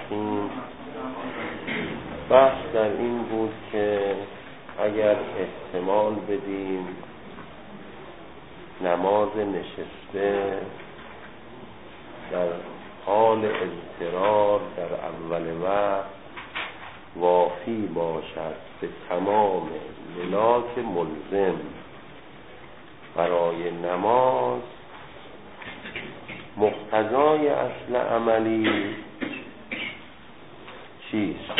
الرحیم. بحث در این بود که اگر احتمال بدیم نماز نشسته در حال اضطرار در اول وقت وافی باشد به تمام ملاک ملزم برای نماز، مقتضای اصل عملی چیست؟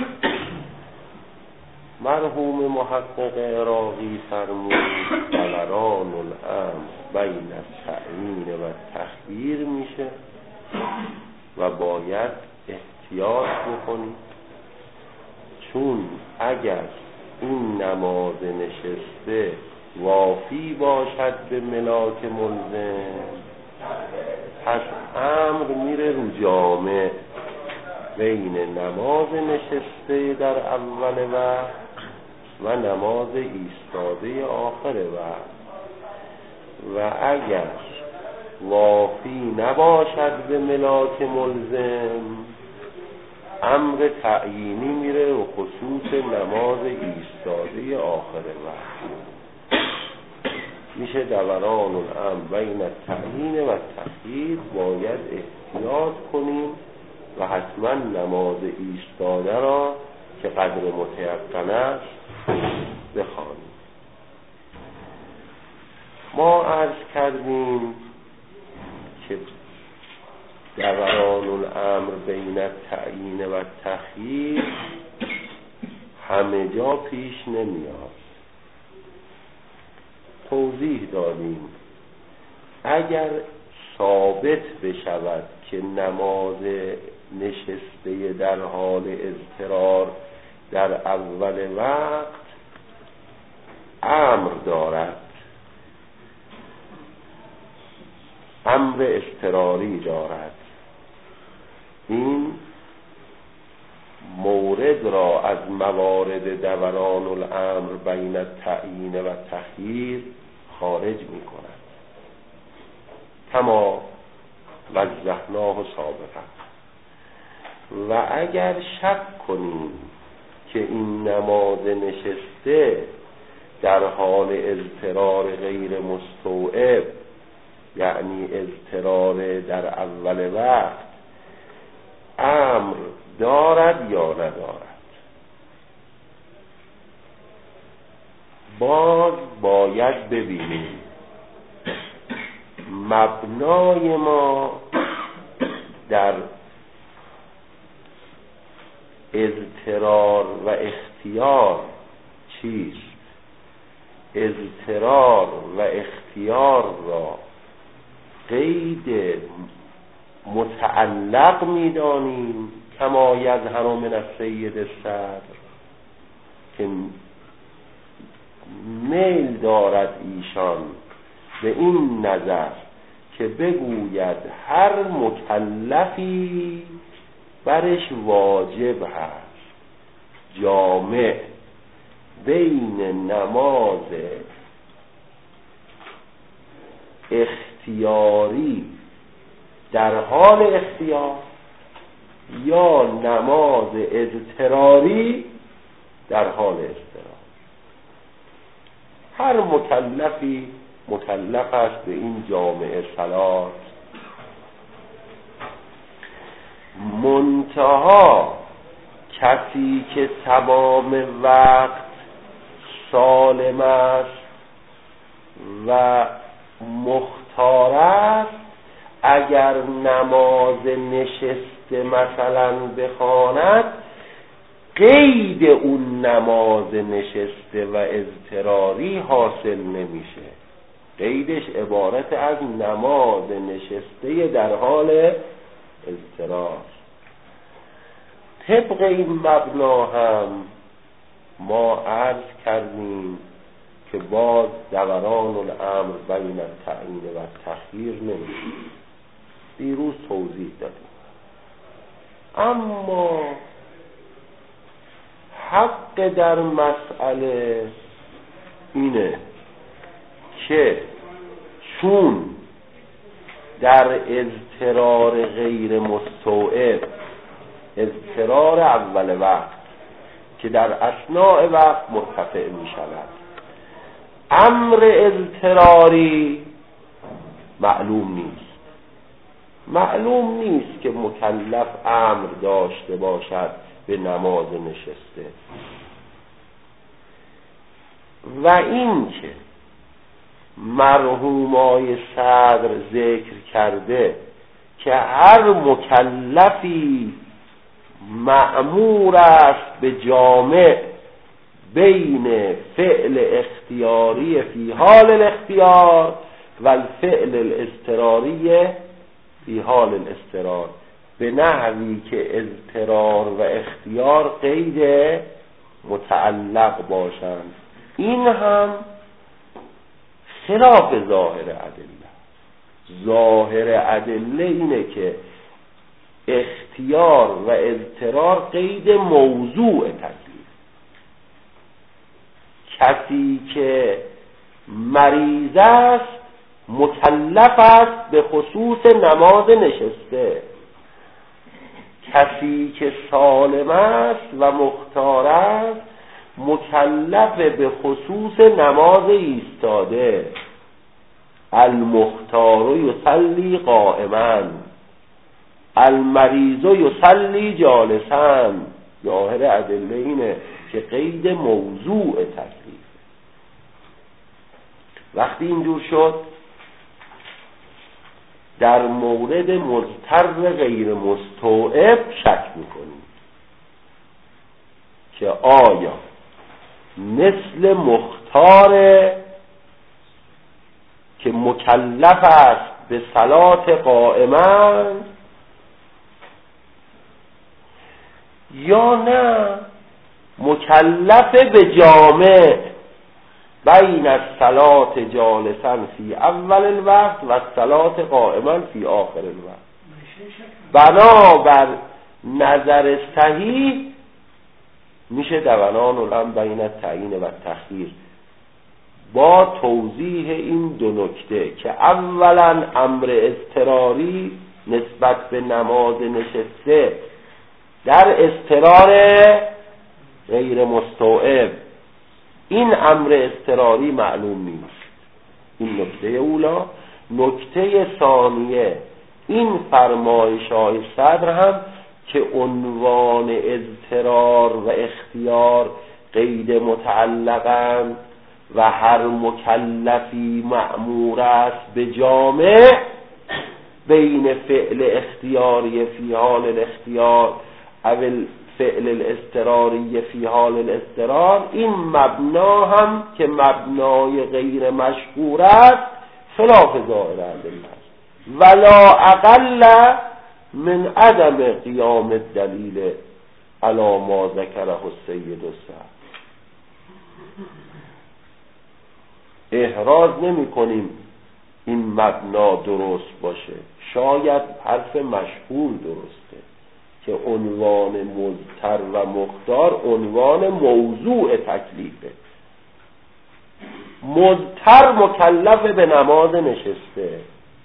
مرحوم محقق عراقی فرمود دوران الامر بین التعیین و تخییر میشه و باید احتیاط بکنید، چون اگر این نماز نشسته وافی باشد به ملاک ملزم، پس امر میره رو جامع بین نماز نشسته در اول وقت و نماز ایستاده آخر وقت، و اگر وافی نباشد به ملاک ملزم، امر تعیینی میره و خصوص نماز ایستاده آخر وقت میشه. دوران الامر بین التعیین و تخییر باید احتیاط کنیم و حتما نماز ایستاده را که قدر متیقن است بخوانیم. ما عرض کردیم که دوران الامر بین التعیین و تخییر همه جا پیش نمیاد. توضیح دادیم اگر ثابت بشود که نماز نشسته در حال اضطرار در اول وقت امر دارد، امر اضطراری دارد، این مورد را از موارد دوران الامر بین التعیین و تخییر خارج می کند، کما وضحناه سابقا. و اگر شک کنیم که این نماز نشسته در حال اضطرار غیر مستوعب، یعنی اضطرار در اول وقت، امر دارد یا ندارد، باز باید ببینیم مبنای ما در اضطرار و اختیار چیست. اضطرار و اختیار را قید متعلق می‌دانیم کما یظهر من السید الصدر، که میل دارد ایشان به این نظر که بگوید هر مکلفی برش واجب هست جامع بین نماز اختیاری در حال اختیار یا نماز اضطراری در حال اضطرار. هر مکلفی مکلف است به این جامع صلات، منتها کسی که تمام وقت سالم است و مختار است، اگر نماز نشسته مثلا بخواند، قید اون نماز نشسته و اضطراری حاصل نمیشه. قیدش عبارت از نماز نشسته در حال اضطرار. طبق این مبنا هم ما عرض کردیم که باز دوران الامر بین التعیین و تخییر نمیشه. دیروز توضیح دادیم. اما حق در مسئله اینه که چون در اضطرار غیر مستوعب، اضطرار اول وقت که در اثناء وقت مرتفع می شود. امر اضطراری معلوم نیست که مکلف امر داشته باشد به نماز نشسته. و این که مرحوم آقای صدر ذکر کرده که هر مکلفی مأمور است به جامع بین فعل اختیاری فی حال الاختیار و الفعل الاضطراری فی حال الاضطرار، به نحوی که اضطرار و اختیار قید متعلق باشند. این هم خلاف ظاهر ادله. ظاهر ادله اینه که اختیار و اضطرار قید موضوع تکلیف. کسی که مریض است مکلف است به خصوص نماز نشسته، کسی که سالم است و مختار است مکلف به خصوص نماز ایستاده. المختار یصلی قائما، المریض یصلی جالسا. ظاهر ادله اینه که قید موضوع تکلیف. وقتی اینجور شد در مورد مضطر غیر مستوعب شک میکنیم که آیا مثل مختار که مکلف است به صلات قائما یا نه مکلف به جامع بین الصلاة جالسا فی اول الوقت و الصلاة قائما فی آخر الوقت. بنابر نظر صحیح میشه دوران الامر بین التعیین و التخییر با توضیح این دو نکته که اولا امر اضطراری نسبت به نماز نشسته در اضطرار غیر مستوعب، این امر اضطراری معلوم نیست. این نکته اولا. نکته ثانیه این فرمایش های صدر هم که عنوان اضطرار و اختیار قید متعلقند و هر مکلفی مأمور است به جامع بین فعل اختیاری فی حال الاختیار او فعل الاضطراری فی حال الاضطرار، این مبنا هم که مبنای غیر مشهور است خلاف ظاهر ادله است ولا اقل من عدم قیام الدلیل علی ما ذکره السید الصدر. احراز نمی کنیم این مبنا درست باشه، شاید حرف مشهور درسته که عنوان مضطر و مختار عنوان موضوع تکلیفه. مضطر مکلف به نماز نشسته،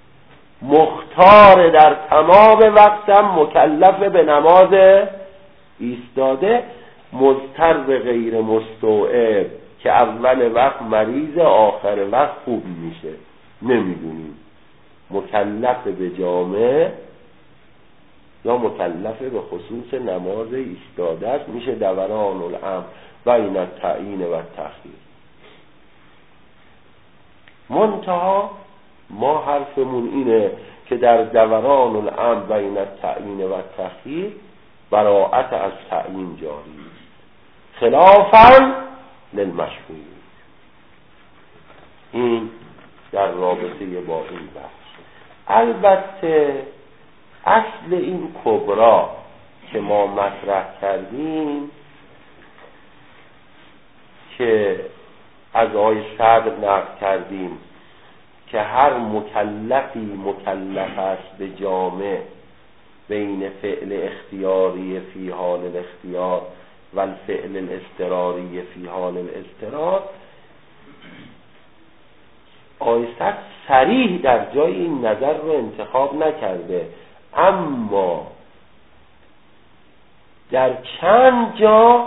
مختار در تمام وقتم مکلف به نماز ایستاده. مضطر به غیر مستوعب که اول وقت مریض آخر وقت خوب میشه نمیدونیم، مکلف به جامع یا مکلف به خصوص نماز ایستاده است، میشه دوران الامر بین التعیین و التخییر. منتها ما حرفمون اینه که در دوران الامر بین التعیین و التخییر براءت از تعیین جاری است خلافاً للمشهور. این در رابطه با این بحث. البته اصل این کبرا که ما مطرح کردیم که از آقای صدر نقل کردیم که هر مکلفی مکلف است به جامع بین فعل اختیاری فی حال الاختیار و الفعل الاضطراری فی حال الاضطرار، آقای صدر صریح در جای این نظر رو انتخاب نکرده، اما در چند جا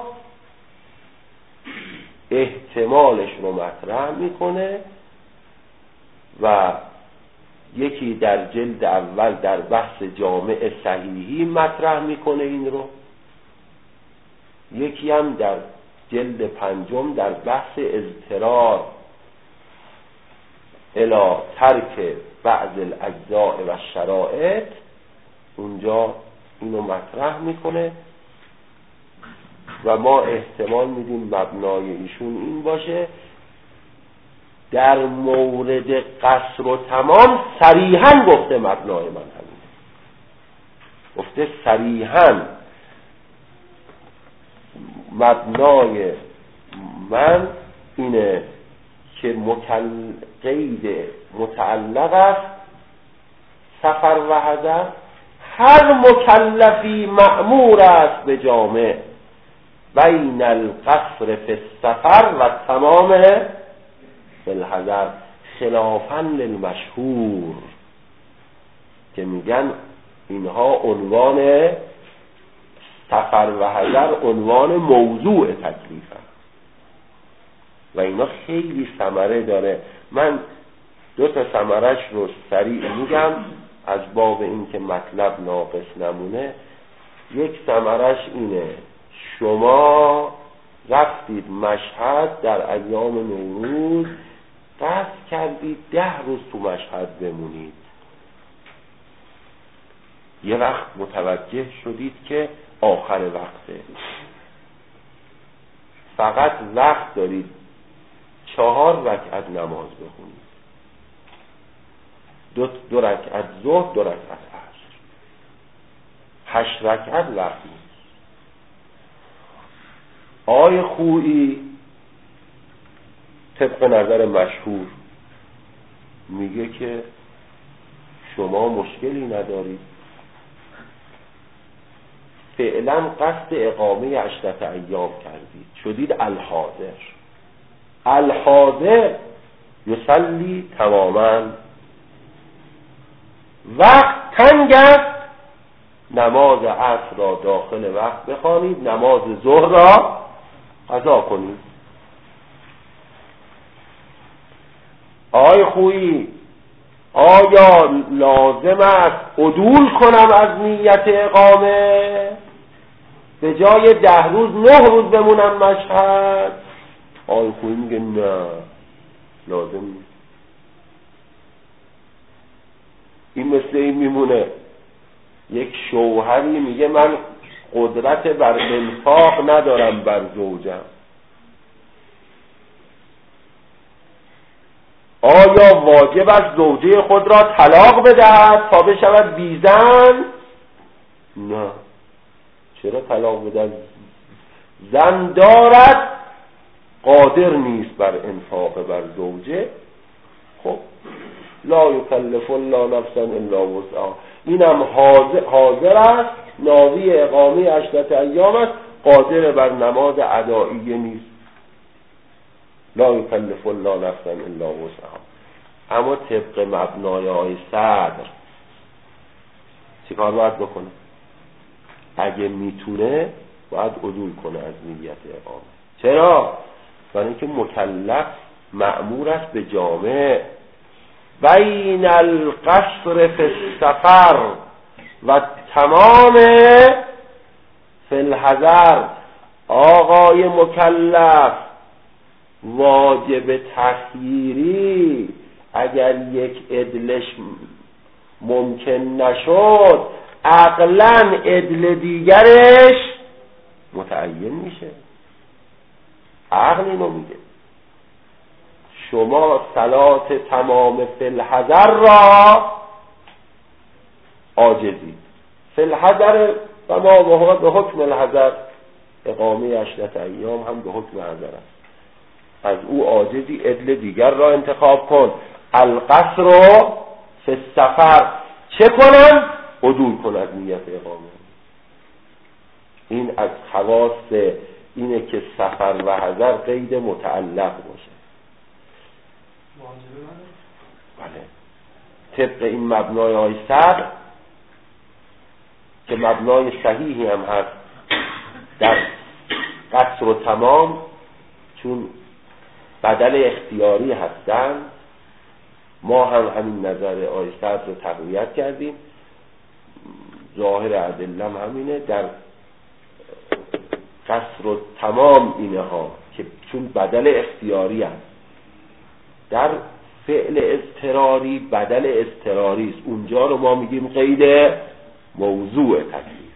احتمالش رو مطرح میکنه و یکی در جلد اول در بحث جامع صحیحی مطرح میکنه این رو، یکی هم در جلد پنجم در بحث اضطرار الی ترک بعض الاجزاء و شرائط اونجا اینو مطرح میکنه و ما احتمال میدیم مبنای ایشون این باشه. در مورد قصر و تمام صریحاً گفته مبنای من همینه، گفته صریحاً مبنای من اینه که قید متعلق است سفر و حضر، هر مکلفی مأمور است به جامع بین القصر فی السفر و تمام فی الحضر، خلافاً للمشهور که میگن اینها عنوان سفر و حضر عنوان موضوع تکلیف هست و اینا خیلی ثمره داره. من 2 ثمرش رو سریع میگم از باب این که مطلب ناقص نمونه. یک ثمرش اینه، شما رفتید مشهد در ایام نوروز، قصد کردید 10 روز تو مشهد بمونید، یه وقت متوجه شدید که آخر وقته، فقط وقت دارید 4 رکعت نماز بخونید، 2 رکعت ظهر، 2 رکعت عصر، 8 رکعت وقت نیست. آقای خویی طبق نظر مشهور میگه که شما مشکلی ندارید، فعلا قصد اقامه 10 ایام کردید، شدید الحاضر، الحاضر یصلی تماما، وقت تنگ است، نماز عصر را داخل وقت بخوانید، نماز ظهر را قضا کنید. آقای خویی آیا لازم است عدول کنم از نیت اقامه به جای 10 روز 9 روز بمونم مشهد؟ آقای خویی میگه نه، لازم نیست. این مثل این میمونه یک شوهری میگه من قدرت بر انفاق ندارم بر زوجم، آیا واجب است زوجه خود را طلاق بدهد تا بشود بیزن؟ نه. چرا طلاق بدهد؟ زن دارد قادر نیست بر انفاق بر زوجه. خب لا یکلف الله نفسا الا وسعها، اینم حاضر است، ناوی اقامه 10 ایام است، قادر بر نماز ادائیه نیست. لا یکلف الله نفسا الا وسعها. اما طبق مبنای آی صدر چی کار باید بکنه؟ اگه میتونه باید عدول کنه از نیت اقامه. چرا؟ برای اینکه مکلف مأمور است به جامع بین القصر فی السفر و تمام فی الحضر. آقای مکلف واجب تخییری اگر یک عدلش ممکن نشد، عقلاً عدل دیگرش متعین میشه. عقل اینو میگه شما صلات تمام فی الحضر را عاجزید. فی الحضر و ما به حکم الحضر، اقامه 10 ایام هم به حکم حضر است، از او عاجزی، عدل دیگر را انتخاب کن. القصر فی السفر چه کنم؟ عدول کن از نیت اقامه. این از خواص اینه که سفر و حضر قید متعلق باشه. بله، طبق این مبنای های صدر که مبنای صحیحی هم هست در قصر و تمام چون بدل اختیاری هستن، ما هم همین نظر آیه صدر رو تقویت کردیم، ظاهر ادله همینه، در قصر و تمام اینها که چون بدل اختیاری هست، در فعل اضطراری بدل اضطراری است، اونجا رو ما میگیم قید موضوع تکلیف.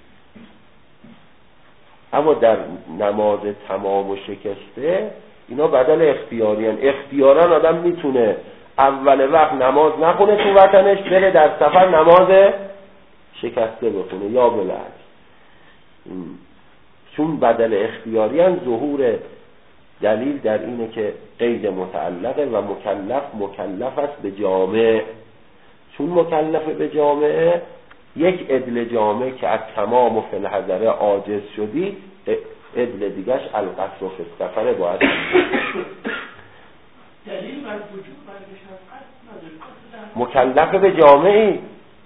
اما در نماز تمام و شکسته اینا بدل اختیاری هست. اختیارا آدم میتونه اول وقت نماز نخونه تو وطنش، بره در سفر نماز شکسته بخونه یا بالعکس. چون بدل اختیاری هم ظهور دلیل در اینه که قید متعلقه و مکلف است به جامع. چون مکلف به جامعه، یک عدل جامع که از تمام و فی الحضره عاجز شدی، عدل دیگرش القصر و فی السفر باید دلیل بر وجود مکلف به جامعی.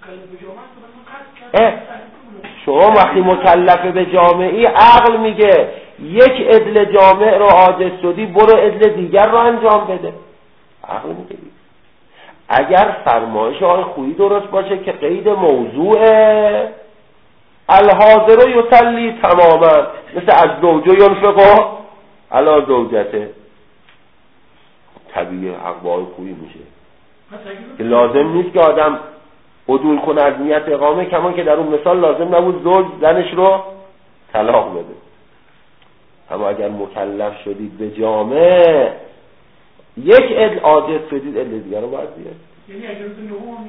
شما وقتی مکلف به جامعی، عقل میگه یک عدل جامع رو عاجز شدی، برو عدل دیگر رو انجام بده. عقل میگه اگر فرمایش آقای خویی درست باشه که قید موضوعه، الحاضر یصلی تماما، مثل از زوجه ینفقه علی زوجته، طبیعی حق با آقای خویی میشه که لازم نیست که آدم عدول کنه از نیت اقامه، کمان که در اون مثال لازم نبود زوج زنش رو طلاق بده. اما اگر مکلف شدید به جامع، یک عدل عاجز شدید، عدل دیگر رو باید بیاد. یعنی اگر روز نهم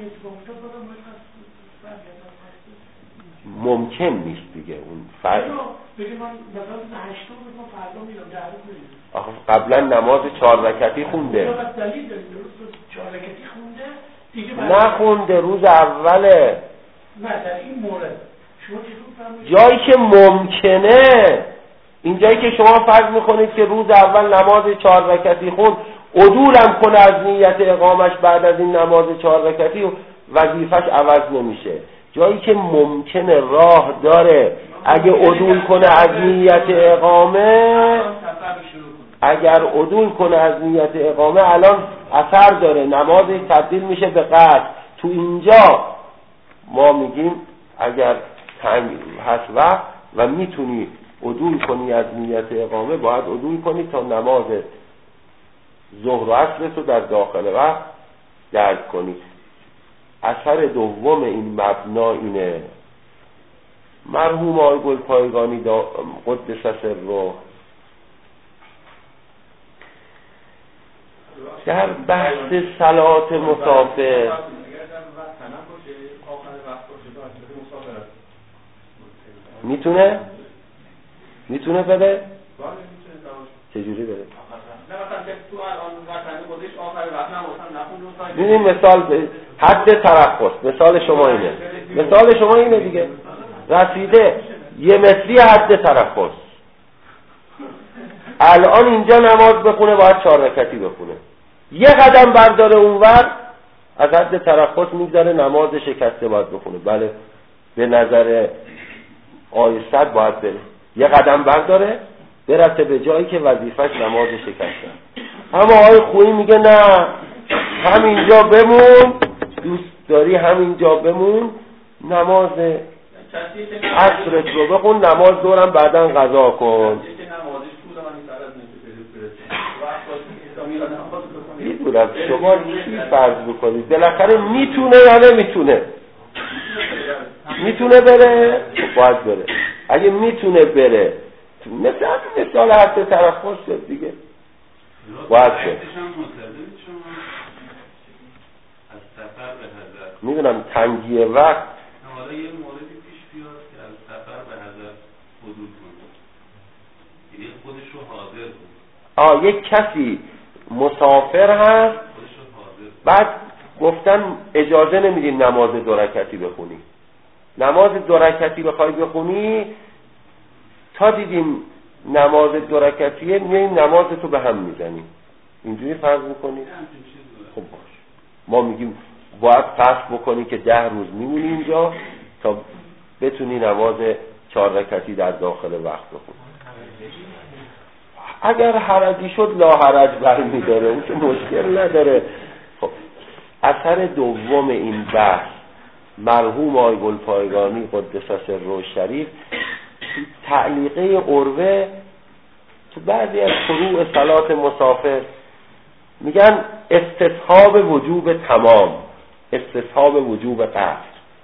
ممکن نیست دیگه اون فرق. بگیم من مثلا 8 روز ما فردا میرم 10 روز میرم. آخه قبلا نماز 4 رکعتی خونده. چرا دلیل دارید روز 4 رکعتی خونده؟ دیگه نخونده، روز اوله. نه در این مورد شما چطور فهمیدید؟ جایی که ممکنه، این جایی که شما فرض میکنید که روز اول نماز 4 رکعتی خوند، عدولم کنه از نیت اقامش بعد از این نماز 4 رکعتی، وظیفش عوض نمیشه. جایی که ممکنه راه داره اگه عدول کنه از نیت اقامه، اگر عدول کنه از نیت اقامه الان اثر داره، نماز تبدیل میشه به قصر. تو اینجا ما میگیم اگر تنگ هست وقت و میتونی عدول کنی از نیت اقامه، باید عدول کنی تا نماز ظهر و عصر رو در داخل وقت درک کنی. اثر دوم این مبنا اینه. مرحوم آقای گلپایگانی قدس سره در بحث صلات مسافر میتونه بده؟ چجوری بده؟ ببین مثال حد ترخص، مثال شما اینه دیگه، رسیده یه متری حد ترخص، الان اینجا نماز بخونه باید 4 رکعتی بخونه، یه قدم برداره اونور از حد ترخص میگذاره نماز شکسته باید بخونه. بله به نظر آیه صد باید بره، یه قدم برداره برسه به جایی که وظیفش نماز شکسته. اما آقای خویی میگه نه، همینجا بمون، دوست داری همینجا بمون، نماز عصرت رو بخون، نماز دورم بعداً قضا کن. میدونم شما چی فرض بکنید، بالاخره میتونه یا نمیتونه؟ میتونه بره؟ باید بره. اگه میتونه بره، مثال حد ترخص شد دیگه، باید بره. میدونم تنگی وقت. حالا یه موردی پیش بیاد که از سفر به حضر حدود کنه، یعنی خودش رو حاضر کنه. یک کسی مسافر هست، بعد گفتن اجازه نمیدیم نماز 2 رکعتی بخونی. نماز 2 رکعتی بخوای بخونی، تا دیدیم نماز 2 رکعتیه میاییم نمازتو به هم میزنیم. اینجوری فرض میکنی؟ خب باش، ما میگیم باید فرض بکنی که 10 روز میمونی اینجا تا بتونی نماز 4 رکعتی در داخل وقت بخون. اگر حرجی شد لا حرج برمی‌داره، اون که مشکل نداره. خب اثر دوم این بحث مرحوم آقای گلپایگانی قدس سره شریف تعلیقه عروه تو بعضی از فروع صلات مسافر میگن استصحاب وجوب تمام، استصحاب وجوب قصر.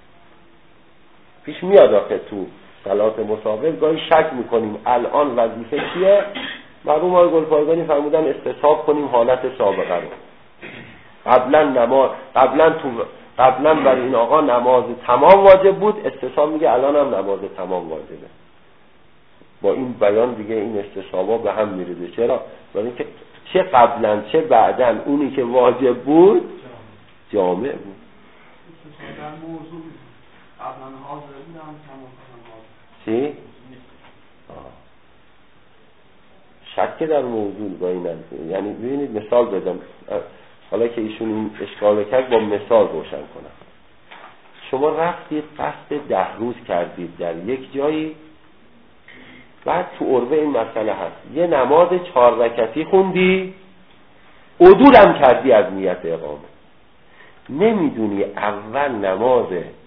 پیش میاد آخه تو صلات مسافر گاهی شک میکنیم الان وظیفه چیه؟ مرحوم آقای گلپایگانی فرمودن استصحاب کنیم حالت سابقه رو. قبلا برای این آقا نماز تمام واجب بود، استصحاب میگه الان هم نماز تمام واجبه. با این بیان دیگه این استصحابا به هم میریزه. چرا؟ برای اینکه چه قبلا چه بعدا اونی که واجب بود جامع بود. در موضوع قبلا حاضر بودم تمام چی؟ شک در موضوع با این یعنی ببینید مثال بدم، حالا که ایشون این اشکال کرد با مثال روشن کنم. شما رفتید قصد 10 روز کردید در یک جایی، بعد تو عروه این مسئله هست یه نماز 4 رکعتی خوندی، عدولم کردی از نیت اقامه، نمیدونی اول نماز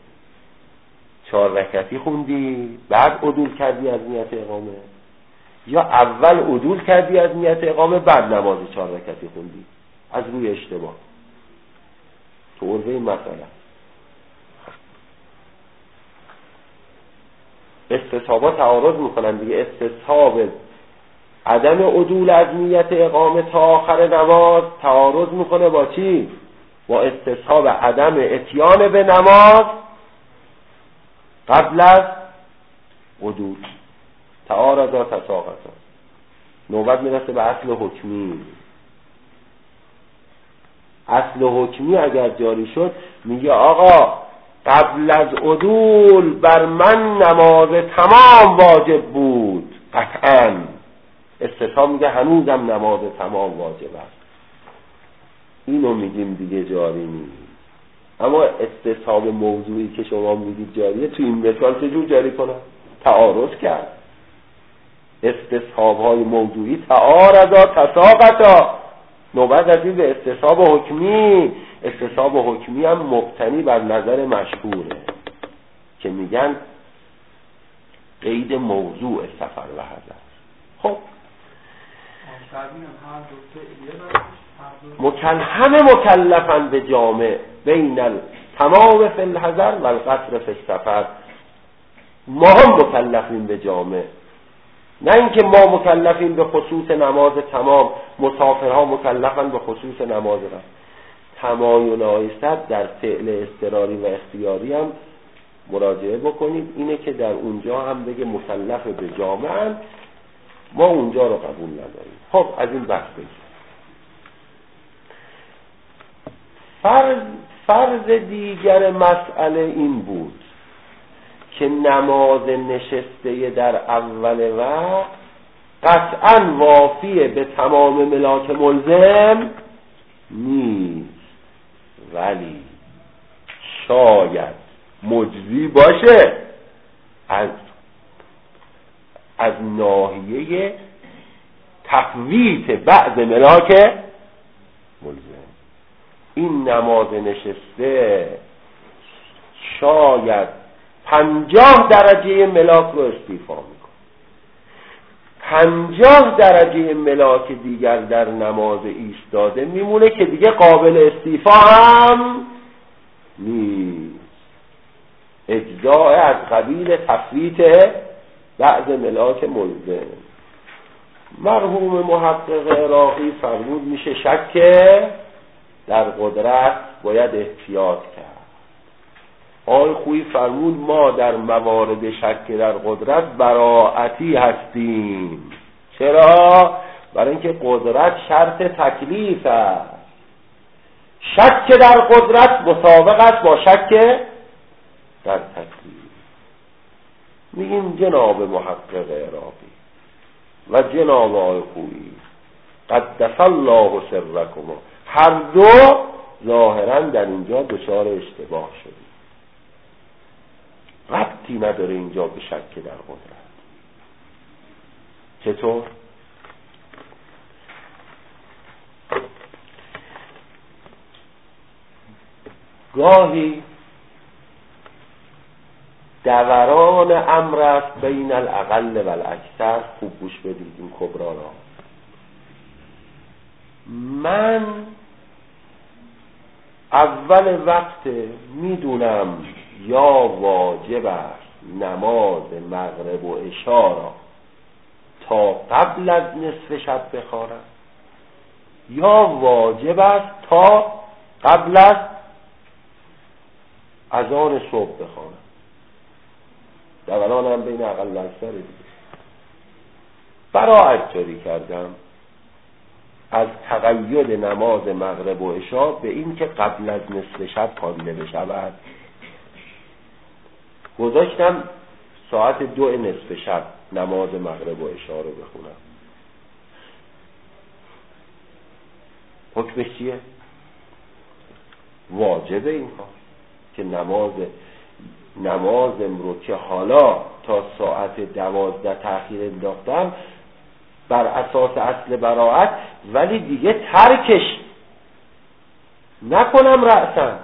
4 رکعتی خوندی بعد عدول کردی از نیت اقامه، یا اول عدول کردی از نیت اقامه بعد نماز 4 رکعتی خوندی، از روی اشتباه. تو عروه این مسئله استصحابا تعارض میکنن دیگه. استصحاب عدم عدول از نیت اقامه تا آخر نماز تعارض میکنه با چی؟ با استصحاب عدم اتیان به نماز قبل از عدول. تعارضا تساقطا. نوبت میرسه به اصل حکمی. اصل حکمی اگر جاری شد میگه آقا قبل از عدول بر من نماز تمام واجب بود قطعاً. استصحاب میگه هنوزم نماز تمام واجب است. اینو میگیم دیگه جاری نیست. اما استصحاب موضوعی که شما میگید جاریه، تو این مثال چجور جاری کنه؟ تعارض کرد. استصحاب های موضوعی تعارضا تساقطا. نوبت رسید به استصحاب حکمی. استصحاب حکمی هم مبتنی بر نظر مشهوره که میگن قید موضوع سفر و حضر. خب همه مکلفن به جامع بین التمام فی الحضر و القصر فی السفر. ما هم مکلفیم به جامع، نه اینکه ما مکلفیم به خصوص نماز تمام، مسافرها مکلفن به خصوص نماز رفت. تمایل آیست در فعل اضطراری و اختیاری هم مراجعه بکنید، اینه که در اونجا هم بگه مکلف به جامعن، ما اونجا رو قبول نداریم. خب از این بحث بگیم. فرض دیگر مسئله این بود که نماز نشسته در اول وقت قطعاً وافیه به تمام ملاک ملزم نیست، ولی شاید مجزی باشه از ناحیه تفویت بعض ملاک ملزم. این نماز نشسته شاید 50 درجه ملاک رو استیفا میکنه، 50 درجه ملاک دیگر در نماز ایستاده میمونه که دیگه قابل استیفا هم نیست. اجزاء از قبیل تفویت بعض ملاک ملزم. مرحوم محقق عراقی فرمود میشه شک در قدرت باید احتیاط کرد. آقای خویی فرمود ما در موارد شک در قدرت براعتی هستیم. چرا؟ برای اینکه قدرت شرط تکلیف است. شک در قدرت مسابق است با شک در تکلیف. میگیم جناب محقق عراقی و جناب آقای خویی قدس الله سرکم، هر دو ظاهرا در اینجا دچار اشتباه شدید. ربطی نداره اینجا به شک در قدرت. چطور؟ گاهی دوران امر است بین الاقل و الاکثر. خوب گوش بدید این کبرا را. من اول وقت میدونم یا واجب است نماز مغرب و عشا را تا قبل از نصف شب بخوانم، یا واجب است تا قبل از اذان صبح بخوانم. دوران هم بین اقل و اکثر دیگه. براعت جاری کردم از تقید نماز مغرب و عشا به این که قبل از نصف شب خوانده بشود. گذاشتم ساعت 2 نصف شب نماز مغرب و عشا رو بخونم. حکمش چیه؟ واجبه این کار که نمازم رو که حالا تا ساعت 12 تأخیر انداختم بر اساس اصل براعت، ولی دیگه ترکش نکنم رأساً.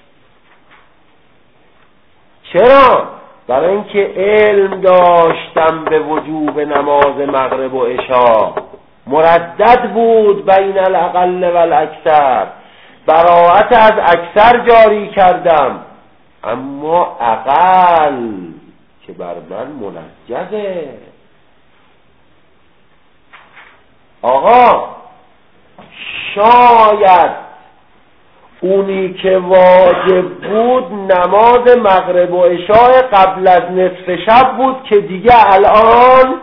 چرا؟ برای اینکه علم داشتم به وجوب نماز مغرب و عشا، مردد بود بین الاقل و الاکثر، براعت از اکثر جاری کردم، اما اقل که بر من منجزه. آقا شاید اونی که واجب بود نماز مغرب و عشاء قبل از نصف شب بود که دیگه الان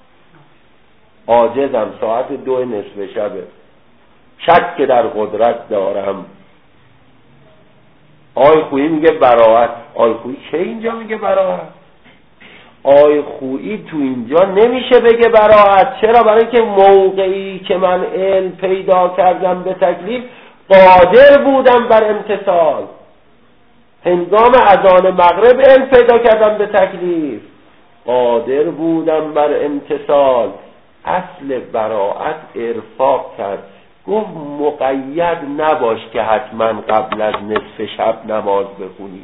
عاجزم، ساعت 2 نصف شبه، شک در قدرت دارم. آی خویی میگه براعت. آی خویی که اینجا میگه براعت؟ آی خویی تو اینجا نمیشه بگه براعت. چرا؟ برای اینکه موقعی که من علم پیدا کردم به تکلیف قادر بودم بر امتثال. هنگام اذان مغرب علم پیدا کردم به تکلیف، قادر بودم بر امتثال. اصل براعت ارفاق کرد، گفت مقید نباش که حتما قبل از نصف شب نماز بخونی،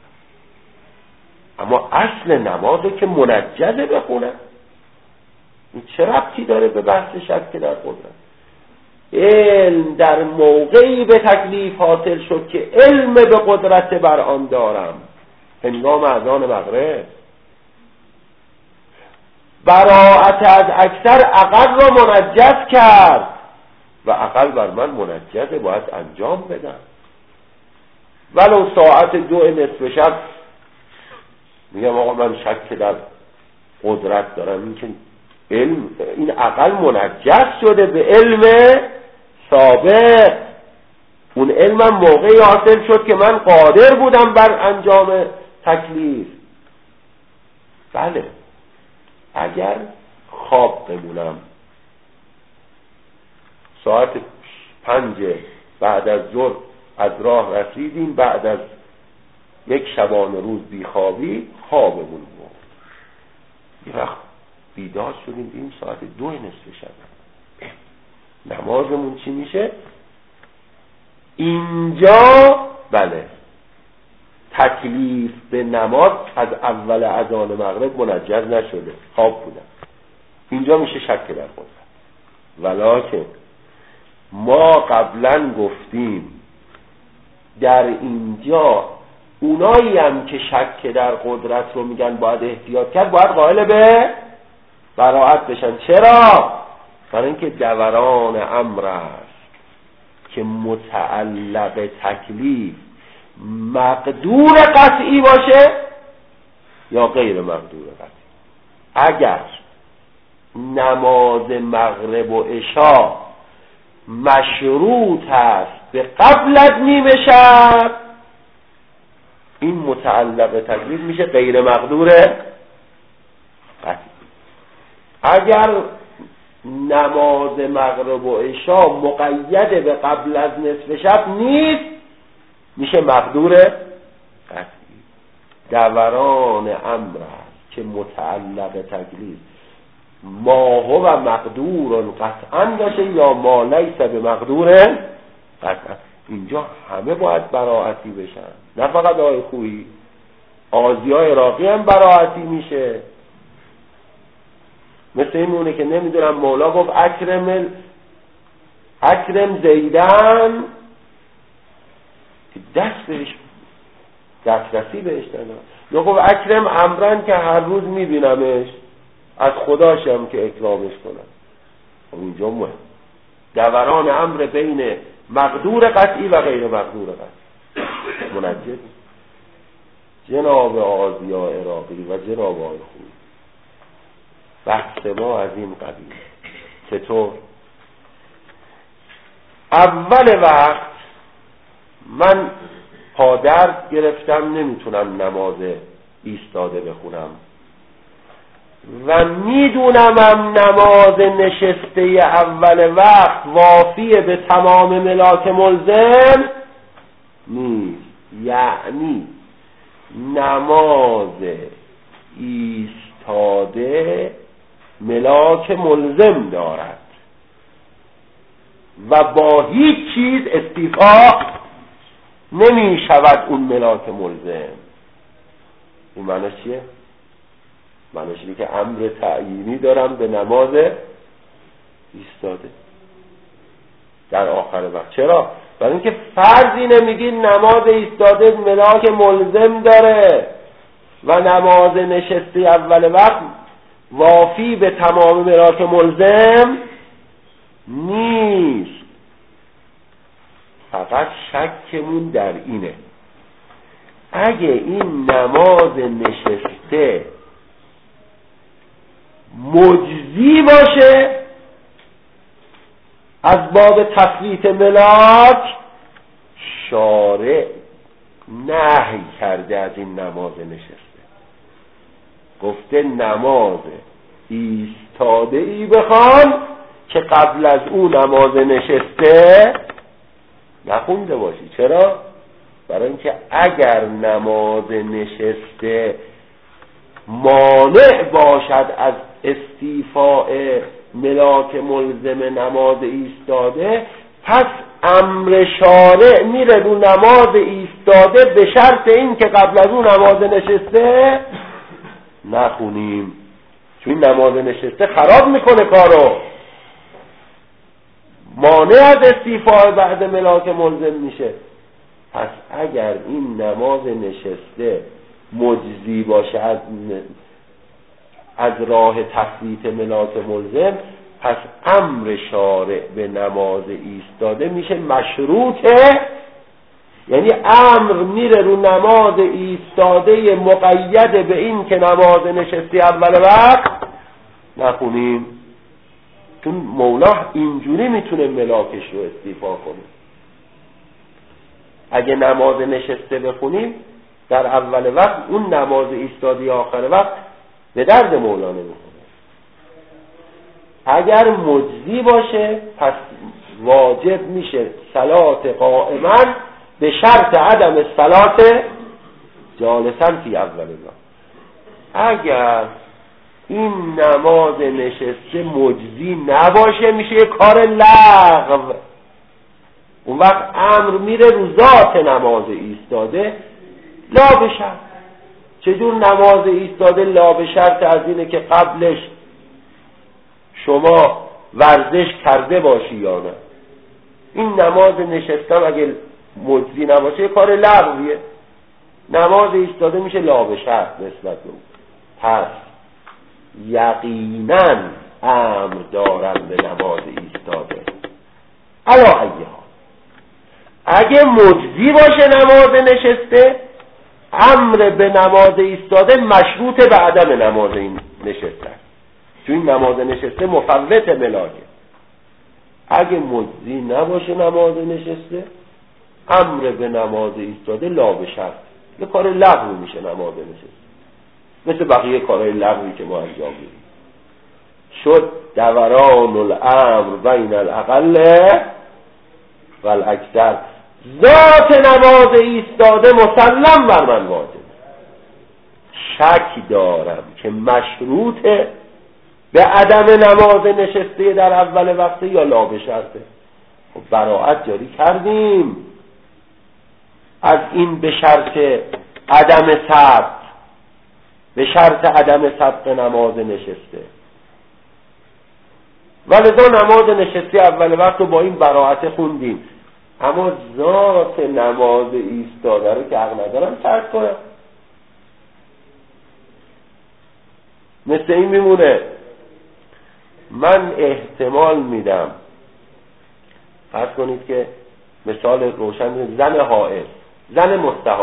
اما اصل نمازو که منجزه بخونم. این چه ربطی داره به بحث شک در قدرت؟ علم در موقعی به تکلیف حاصل شد که علم به قدرت بر آن دارم، هنگام اذان مغرب. براعت از اکثر عقل را منجز کرد و عقل بر من منجزه، باید انجام بدم. ولو ساعت 2 نصف شب میگم آقا من شک در قدرت دارم، این که علم، این عقل منجز شده به علم سابق. اون علمم موقعی حاصل شد که من قادر بودم بر انجام تکلیف. بله اگر خواب بمونم، ساعت 5 بعد از ظهر از راه رسیدیم، بعد از یک شبانه روز بیخوابی خوابمون بود، یه وقت بیدار شدیم این ساعت 2 نصف شب، نمازمون چی میشه؟ اینجا بله تکلیف به نماز از اول اذان مغرب منجز نشده، خواب بودم، اینجا میشه شک در قدرت. ولکن ما قبلا گفتیم در اینجا اونایی هم که شک در قدرت رو میگن باید احتیاط کرد، باید قائل به براعت بشن. چرا؟ برای اینکه دوران امر است که متعلق تکلیف مقدور قطعی باشه یا غیر مقدور قطعی. اگر نماز مغرب و عشا مشروط است به قبل از نیمه شب، این متعلق تکلیف میشه غیر مقدور قطعی. اگر نماز مغرب و عشا مقید به قبل از نصف شب نیست، میشه مقدور قطعی. دوران امر است که متعلق تکلیف ما هو مقدور قطعا باشه یا ما لیس به مقدور قطعا. اینجا همه باید براعتی بشن، نه فقط آقای خویی، آزیای عراقی هم براعتی میشه. مثل این مونه که نمیدونم مولا گفت اکرم زیدن، دسترسی بهش ندارم، یا گفت اکرم امرن که هر روز میبینمش، از خداشم که اکرامش کنم. اینجا مهم دوران امر بین مقدور قطعی و غیر مقدور قطعی. منجد جناب آزیا عراقی و جناب آقای خویی بحث ما از این قبیل. چطور؟ اول وقت من پادرد گرفتم، نمیتونم نماز ایستاده بخونم و میدونمم نماز نشسته اول وقت وافیه به تمام ملاک ملزم نیست. یعنی نماز ایستاده ملاک ملزم دارد و با هیچ چیز استیفا نمی شود اون ملاک ملزم. این معنیش چیه؟ معنیش اینه که امر تعیینی دارم به نماز ایستاده در آخر وقت. چرا؟ برای اینکه فرضی نمیگی نماز ایستاده ملاک ملزم داره و نماز نشسته اول وقت وافی به تمام ملاک ملزم نیست. فقط شکمون در اینه اگه این نماز نشسته مجزی باشه از باب تفویت ملاک، شارع نهی کرده از این نماز نشسته، گفته نماز ایستاده ای بخوان که قبل از اون نماز نشسته نخونده باشی. چرا؟ برای اینکه اگر نماز نشسته مانع باشد از استیفاء ملاک ملزم نماز ایستاده، پس امر شارع میره رو نماز ایستاده به شرط این که قبل از اون نماز نشسته نخونیم، چون نماز نشسته خراب میکنه کارو، مانع از استیفاء بعد ملاک ملزم میشه. پس اگر این نماز نشسته مجزی باشه از راه تفویت ملاک ملزم، پس امر شارع به نماز ایستاده میشه مشروطه، یعنی امر میره رو نماز ایستاده مقید به این که نماز نشسته اول وقت نخونیم، چون مولا اینجوری میتونه ملاکش رو استیفا کنه. اگه نماز نشسته بخونیم در اول وقت، اون نماز ایستادی آخر وقت به درد مولا نمیخوره. اگر مجزی باشه پس واجب میشه صلات قائما به شرط عدم صلات جالسا فی اول وقت. اگر این نماز نشسته مجزی نباشه میشه یه کار لغو، اون وقت امر میره رو ذات نماز ایستاده لا به شرط. چجور نماز ایستاده لا به شرط؟ از اینه که قبلش شما ورزش کرده باشی یا نه. این نماز نشستم اگه مجزی نباشه یه کار لغویه، نماز ایستاده میشه لا به شرط نسبت به اون. پس یقینا امر دارن به نماز ایستاده. علا ایها اگه مجزی باشه نماز نشسته، امر به نماز ایستاده مشروط به عدم نماز این نشسته، چون این نماز نشسته مفوت ملاکه. اگه مجزی نباشه نماز نشسته، امر به نماز ایستاده لا به شرط، یه کار لغو میشه نماز نشسته، مثل بقیه کارهای لغوی که ما انجام میدیم. شد دوران الامر بین الاقل و الاکثر. ذات نماز ایستاده مسلم بر من واجب، شک دارم که مشروطه به عدم نماز نشسته در اول وقت یا لا به شرطه. خب براءت جاری کردیم از این به شرط عدم ثبت، به شرط عدم ثبت نماز نشسته، ولذا نماز نشسته اول وقت رو با این براءت خوندیم. اما ذات نماز ایستاده رو که حق ندارم ترک کنم. مثل این میمونه من احتمال میدم، فرض کنید که مثال روشن، زن حائض، زن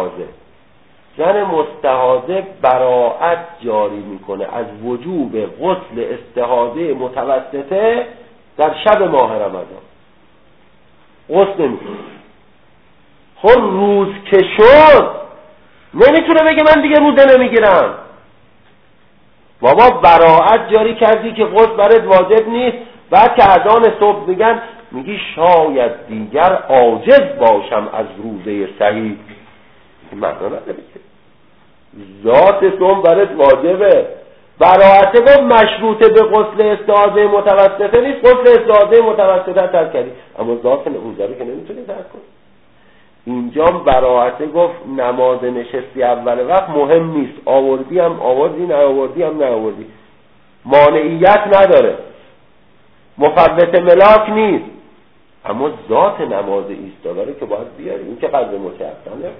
مستحاضه براءت جاری میکنه از وجوب غسل استحاضه متوسطه در شب ماه رمضان. غسل نمیکنه. خب روز که شد نمیتونه بگه من دیگه روزه نمیگیرم. بابا براءت جاری کردی که غسل برات واجب نیست، بعد که اذان صبح میگن میگی شاید دیگر عاجز باشم از روزه صحیح. این معنا نداره که ذات صوم برات واجبه. براءت گفت مشروطه به غسل استحاضه متوسطه نیست، غسل استحاضه متوسطه ترک کردی، اما ذات روزه رو که نمیتونی ترک کنی. اینجا براءت گفت نماز نشستی اول وقت مهم نیست، آوردی هم آوردی، نیاوردی هم نیاوردی، مانعیت نداره، مفوت ملاک نیست، اما ذات نماز ایستاده رو که باید بیاری. این که قدر متعفنه.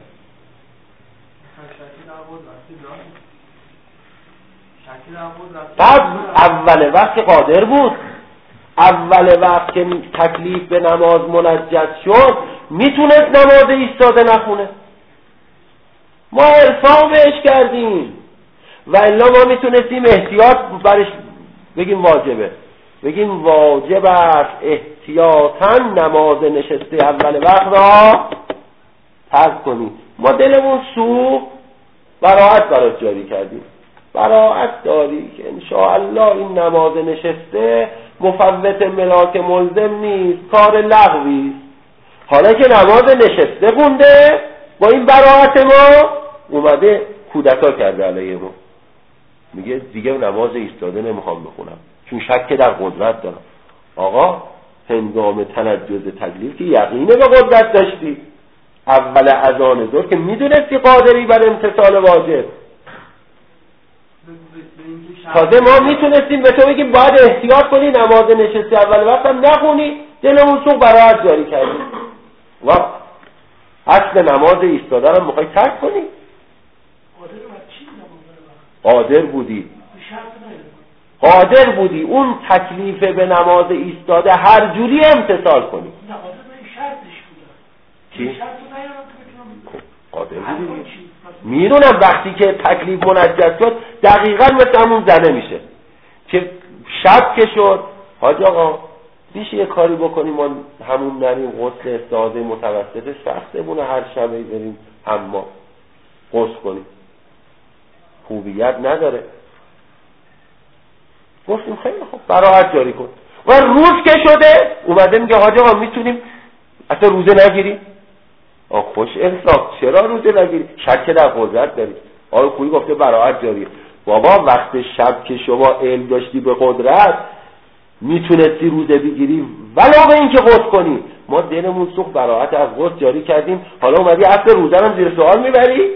بعد اول وقت که قادر بود، اول وقت که تکلیف به نماز منجز شد میتونست نماز ایستاده نخونه. ما ارفاع بهش کردیم و الا ما میتونستیم احتیاط برش بگیم واجبه، بگیم واجب است احتیاطاً نماز نشسته اول وقت را ترک کنی. ما دلمون سوخت، براءت برات جاری کردیم. براءت داری که انشاءالله این نماز نشسته مفوت ملاک ملزم نیست، کار لغوی است. حالا که نماز نشسته خونده با این براءت ما اومده کودتا کرده علیه ما، میگه دیگه نماز ایستاده نمیخوام بخونم چون شک در قدرت دارم. آقا هنگام تنجز تکلیف که یقینه به قدرت داشتی، اول اذان ظهر که میدونستی قادری بر امتثال واجب، تازه ما میتونستیم به تو بگیم باید احتیاط کنی نماز نشستی اول وقت هم نخونی، دلمون سوخت براءت جاری کردی و اصل نماز ایستاده رو میخوای ترک کنی. قادر بودی اون تکلیف به نماز ایستاده هر جوری امتثال کنی. چی؟ قادر بودی. میدونم وقتی که تکلیف منجز شد دقیقاً مثل همون زنه میشه که شب که شد حاج آقا میشه یه کاری بکنیم ما همون نریم غسل استحاضه متوسطه سختمونه هر شبه بریم اما غسل کنیم خوبیت نداره. گفتیم خیلی خوب براءت جاری کن. و روز که شده اومده میگه حاج آقا میتونیم اصلا روزه نگیریم. خوش انصاف، چرا روزه نگیری؟ شک در قدرت داری. آقای خویی گفته براءت جاری. بابا وقت شب که شما علم داشتی به قدرت میتونستی روزه بگیری ولی به این که غسل کنی. ما دلمون سوخت براءت از غسل جاری کردیم، حالا اومدی اصل روزه هم زیر سوال میبری؟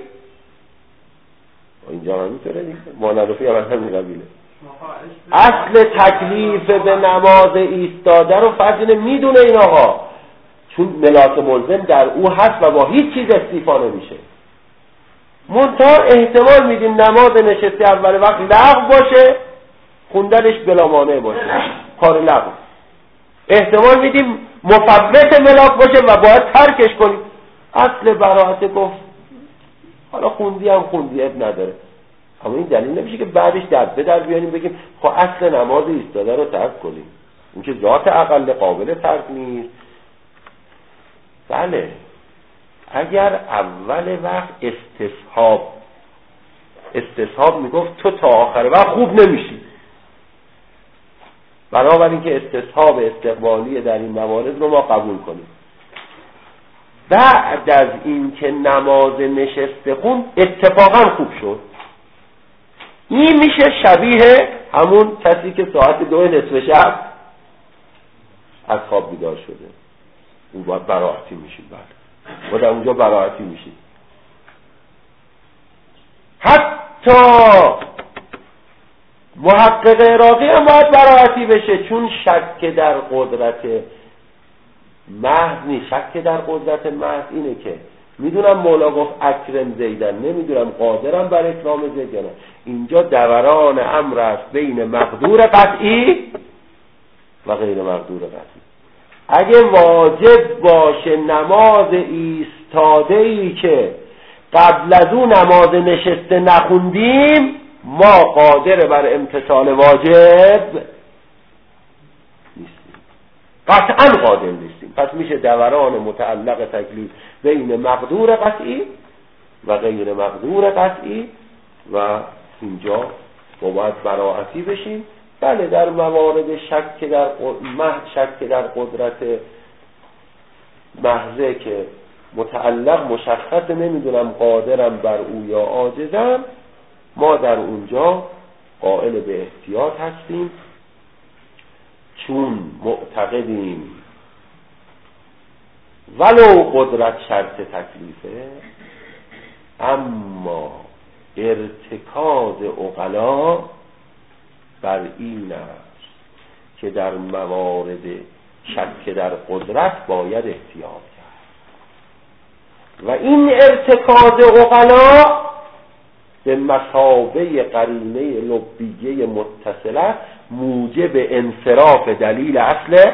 اینجا هم میتونه دیگه مانعرفی هم اصلا میقبیله. اصل تکلیف به نماز ایستاده رو فضل میدونه این آقا، چون ملاک ملزم در او هست و با هیچ چیز استیفا نمیشه. منتها احتمال میدیم نماز نشسته اول وقت لغو باشه، خوندنش بلا مانع باشه، کار لغو. احتمال میدیم مفوت ملاک باشه و باید ترکش کنیم. اصل براءت گفت حالا خوندی هم خوندی اب نداره، اما این دلیل نمیشه که بعدش دبه در بیانیم بگیم خب اصل نماز ایستاده رو ترک کنیم، این که ذات اقل قابل ترک نیست. بله اگر اول وقت استصحاب میگفت تو تا آخر وقت خوب نمیشی، بنابراین که استصحاب استقبالی در این موارد رو ما قبول کنیم. بعد از این که نماز نشسته خون اتفاقا خوب شد، این میشه شبیه همون کسی که ساعت 2 نصف شب از خواب بیدار شده. اون باید براعتی میشید. و در اونجا براعتی میشید. حتی محقق عراقی هم باید براعتی بشه، چون شک در قدرت محض نیست. شک در قدرت محض اینه که میدونم مولا گفت اکرم زیدن، نمیدونم قادرم بر اکرام زید یا نه. اینجا دوران امر است بین مقدور قطعی و غیر مقدور قطعی. اگه واجب باشه نماز ایستاده‌ای که قبل از اون نماز نشسته نخوندیم، ما قادر بر امتثال واجب نیستیم، قطعا قادر نیستیم. پس میشه دوران متعلق تکلیف بین مقدور قطعی و غیر مقدور قطعی و اینجا باید براعتی بشیم. بله در موارد شک در قدرت محضه که متعلق مشخص نمیدونم قادرم بر او یا عاجزم، ما در اونجا قائل به احتیاط هستیم، چون معتقدیم ولو قدرت شرط تکلیفه، اما ارتکاز عقلا بر این است که در موارد شک در قدرت باید احتیاط کرد و این ارتکاز عقلا به مثابه قرینه لبیه متصله موجب انصراف دلیل اصل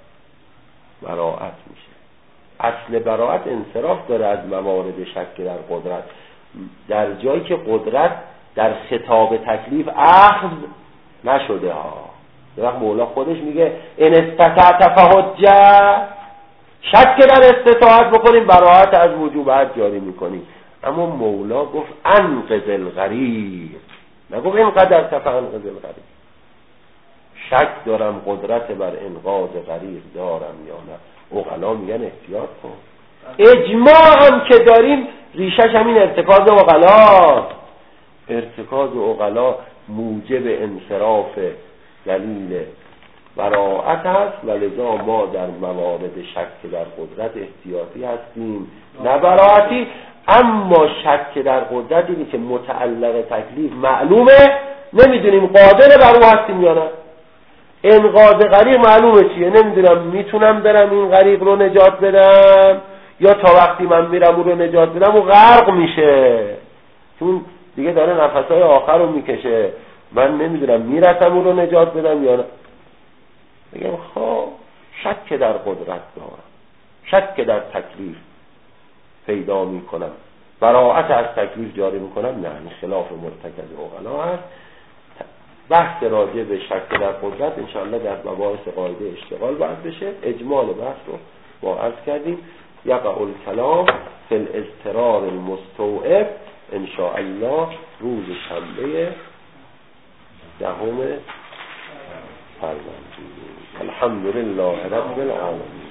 براعت میشه. اصل براعت انصراف داره از موارد شک در قدرت، در جایی که قدرت در خطاب تکلیف اخذ نشده ها. وقت مولا خودش میگه ان استطعت فحجه، شک در استطاعت بکنیم براعت از وجوبات جاری میکنیم. اما مولا گفت انقذ الغریق، نگفت اینقدر تفانقذ الغریق. شک دارم قدرت بر انقاذ غریق دارم یا نه، عقلا میگن احتیاط کن. اجماع هم که داریم ریشش همین ارتکاز عقلا. ارتکاز عقلا موجب انصراف دلیل براعت است و لذا ما در موارد شک در قدرت احتیاطی هستیم نه براعتی. اما شک در قدرت اینی که متعلق تکلیف معلومه، نمیدونیم قادر بر او هستیم یا نه. انقاذ غریق معلومه چیه، نمیدونم میتونم برم این غریق رو نجات بدم یا تا وقتی من میرم او رو نجات بدم او غرق میشه، چون دیگه داره نفسهای آخر رو میکشه، من نمیدونم میرسم او رو نجات بدم یا نه. بگم خب شک در قدرت دارم، شک در تکلیف پیدا میکنم، براعت از تکلیف جاری میکنم، نه این خلاف مرتکز عقلا هست. بحث راجع به شک در قدرت انشاءالله در مباحث قاعده اشتغال باید بشه. اجمال بحث رو ما عرض کردیم. یقع الکلام فی الاضطرار المستوعب انشاءالله روز شنبه 10 فروردین. الحمدلله رب العالمین.